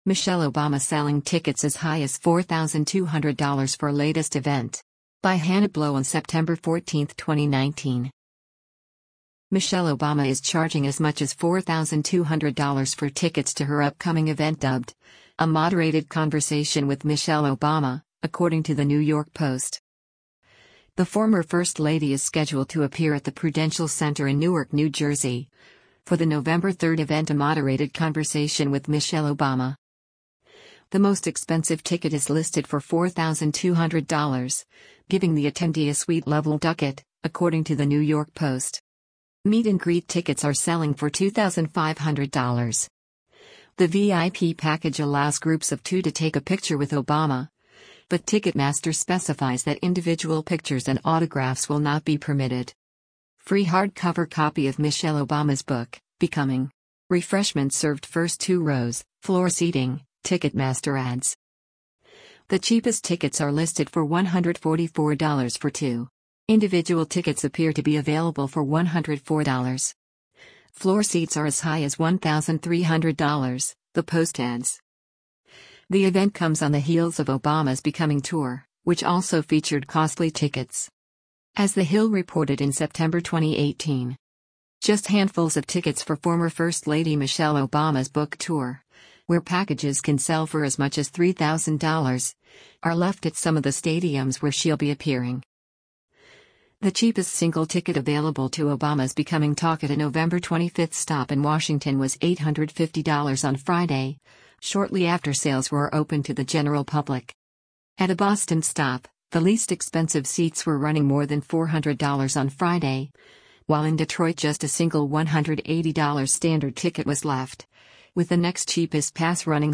Michelle Obama selling tickets as high as $4,200 for latest event. By Hannah Blow on September 14, 2019. Michelle Obama is charging as much as $4,200 for tickets to her upcoming event dubbed A Moderated Conversation with Michelle Obama, according to the New York Post. The former First Lady is scheduled to appear at the Prudential Center in Newark, New Jersey, for the November 3 event A Moderated Conversation with Michelle Obama. The most expensive ticket is listed for $4,200, giving the attendee a suite-level ducat, according to the New York Post. Meet and greet tickets are selling for $2,500. The VIP package allows groups of 2 to take a picture with Obama, but Ticketmaster specifies that individual pictures and autographs will not be permitted. Free hardcover copy of Michelle Obama's book, Becoming. Refreshments served first 2 rows, floor seating, Ticketmaster adds. The cheapest tickets are listed for $144 for 2. Individual tickets appear to be available for $104. Floor seats are as high as $1,300, the Post adds. The event comes on the heels of Obama's Becoming tour, which also featured costly tickets. As The Hill reported in September 2018, just handfuls of tickets for former First Lady Michelle Obama's book tour, where packages can sell for as much as $3,000, are left at some of the stadiums where she'll be appearing. The cheapest single ticket available to Obama's Becoming talk at a November 25 stop in Washington was $850 on Friday, shortly after sales were open to the general public. At a Boston stop, the least expensive seats were running more than $400 on Friday, while in Detroit just a single $180 standard ticket was left, with the next cheapest pass running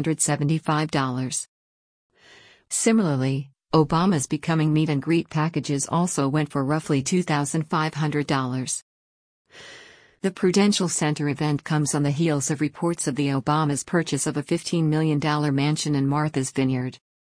$775. Similarly, Obama's Becoming meet and greet packages also went for roughly $2,500. The Prudential Center event comes on the heels of reports of the Obama's purchase of a $15 million mansion in Martha's Vineyard.